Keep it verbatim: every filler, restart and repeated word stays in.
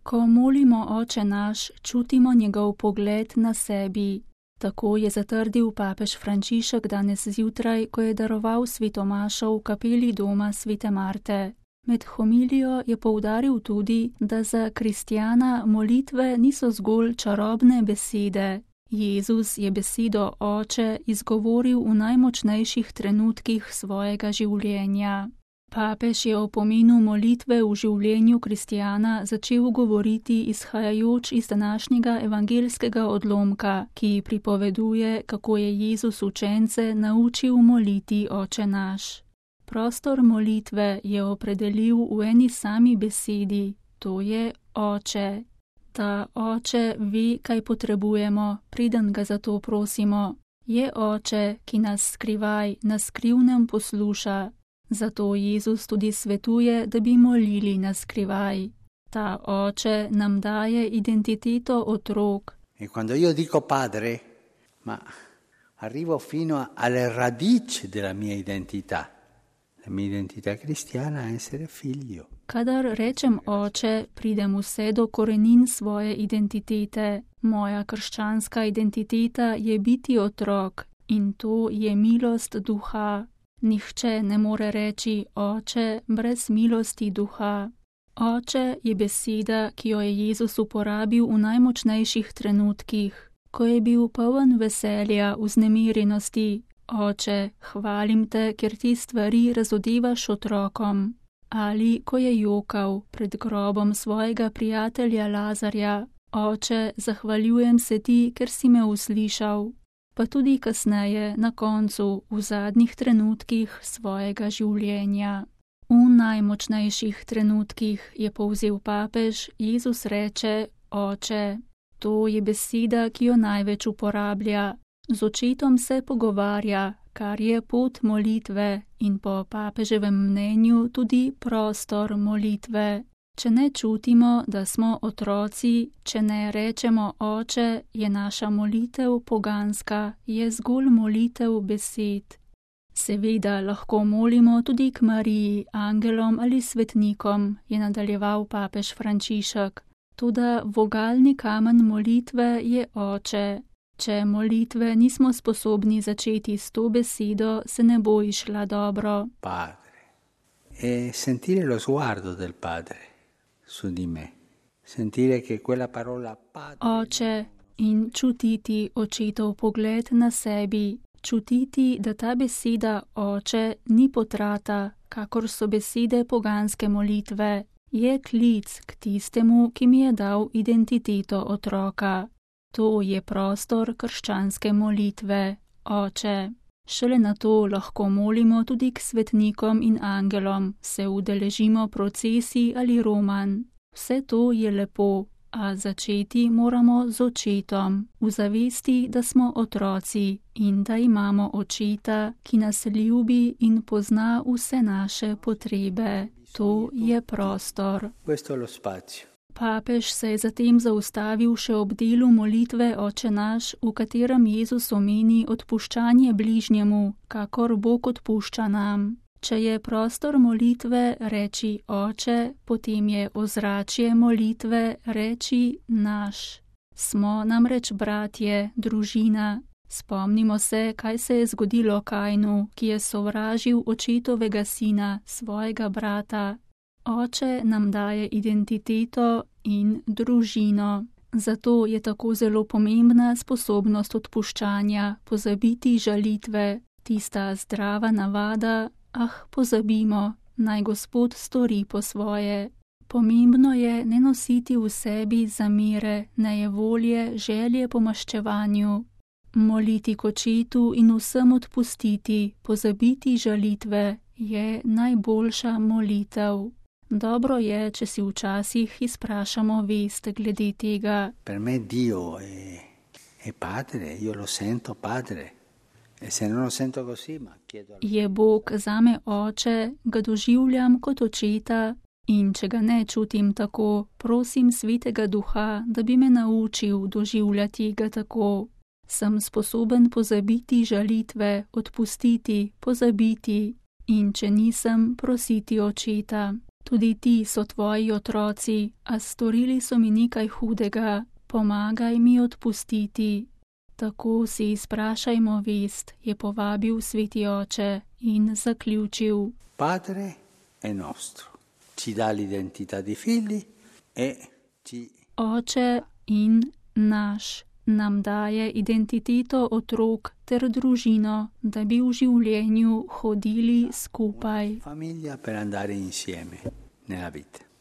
Ko molimo Oče naš, čutimo njegov pogled na sebi. Tako je zatrdil papež Frančišek danes zjutraj, ko je daroval sveto mašo v kapeli doma svete Marte. Med homilijo je poudaril tudi, da za kristjana molitve niso zgolj čarobne besede. Jezus je besedo Oče izgovoril v najmočnejših trenutkih svojega življenja. Papež je o pomenu molitve v življenju kristjana začel govoriti izhajajoč iz današnjega evangeljskega odlomka, ki pripoveduje, kako je Jezus učence naučil moliti Oče naš. Prostor molitve je opredelil v eni sami besedi, to je Oče. Ta Oče ve, kaj potrebujemo, preden ga za to prosimo. Je Oče, ki nas skrivaj, na skrivnem posluša. Zato Jezus tudi svetuje, da bi molili na skrivaj. Ta Oče nam daje identiteto otrok. E quando io dico padre, ma arrivo fino alle radici della mia identità. La mia identità cristiana è essere figlio. Kadar rečem Oče, pridem vse do korenin svoje identitete. Moja krščanska identiteta je biti otrok in to je milost duha. Nihče ne more reči Oče brez milosti duha. Oče je beseda, ki jo je Jezus uporabil v najmočnejših trenutkih, ko je bil poln veselja, vznemirjenosti. Oče, hvalim te, ker ti stvari razodevaš otrokom. Ali ko je jokal pred grobom svojega prijatelja Lazarja. Oče, zahvaljujem se ti, ker si me uslišal. Pa tudi kasneje, na koncu, v zadnjih trenutkih svojega življenja. V najmočnejših trenutkih, je povzel papež, Jezus reče Oče. To je beseda, ki jo največ uporablja. Z očetom se pogovarja, kar je pot molitve in po papeževem mnenju tudi prostor molitve. Če ne čutimo, da smo otroci, če ne rečemo Oče, je naša molitev poganska, je zgolj molitev besed. Seveda lahko molimo tudi k Mariji, angelom ali svetnikom, je nadaljeval papež Frančišek. Toda vogalni kamen molitve je Oče. Če molitve nismo sposobni začeti s to besedo, se ne bo išla dobro. Padre. E sentire lo sguardo del padre su di me. Sentire che quella parola padre. Oče, in čutiti očetov pogled na sebi. Čutiti, da ta beseda Oče ni potrata, kakor so besede poganske molitve. Je klic k tistemu, ki mi je dal identiteto otroka. To je prostor krščanske molitve, Oče. Šele na to lahko molimo tudi k svetnikom in angelom, se udeležimo procesij ali roman. Vse to je lepo, a začeti moramo z očetom, v zavesti, da smo otroci in da imamo očeta, ki nas ljubi in pozna vse naše potrebe. To je prostor. Questo è lo spazio. Papež se je zatem zaustavil še ob delu molitve Oče naš, v katerem Jezus omeni odpuščanje bližnjemu, kakor Bog odpušča nam. Če je prostor molitve reči Oče, potem je ozračje molitve reči naš. Smo namreč bratje, družina. Spomnimo se, kaj se je zgodilo Kainu, ki je sovražil očetovega sina, svojega brata. Oče nam daje identiteto in družino. Zato je tako zelo pomembna sposobnost odpuščanja, pozabiti žalitve, tista zdrava navada, ah, pozabimo, naj Gospod stori po svoje. Pomembno je ne nositi v sebi zamere, nejevolje, želje po maščevanju. Moliti k očetu in vsem odpustiti, pozabiti žalitve, je najboljša molitev. Dobro je, če si včasih izprašamo vest glede tega. Per me Dio è, è padre, io lo sento padre. E se non lo sento così, ma chiedo a... Je Bog zame Oče, ga doživljam kot očeta in če ga ne čutim tako, prosim Svetega Duha, da bi me naučil doživljati ga tako. Sem sposoben pozabiti žalitve, odpustiti, pozabiti in če nisem, prositi očeta. Tudi ti so tvoji otroci, a storili so mi nekaj hudega, pomagaj mi odpustiti. Tako si izprašajmo vest, je povabil sveti oče in zaključil. Padre è nostro, ci dà l'identità di figli e ci... Oče in naš nam daje identiteto otrok ter družino, da bi v življenju hodili skupaj. Famiglia per andare insieme nella vita.